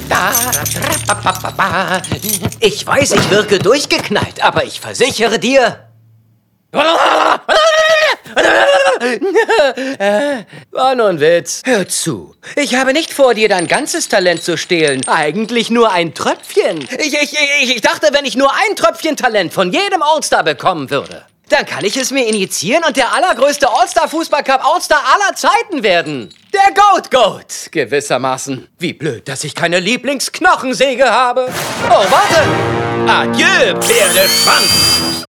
Ich weiß, ich wirke durchgeknallt, aber ich versichere dir... War nur ein Witz. Hör zu. Ich habe nicht vor, dir dein ganzes Talent zu stehlen. Eigentlich nur ein Tröpfchen. Ich dachte, wenn ich nur ein Tröpfchen Talent von jedem All-Star bekommen würde, dann kann ich es mir injizieren und der allergrößte All-Star-Fußball-Cup All-Star aller Zeiten werden. Der Goat, gewissermaßen. Wie blöd, dass ich keine Lieblingsknochensäge habe. Oh, warte. Adieu, Pferdeschwanz.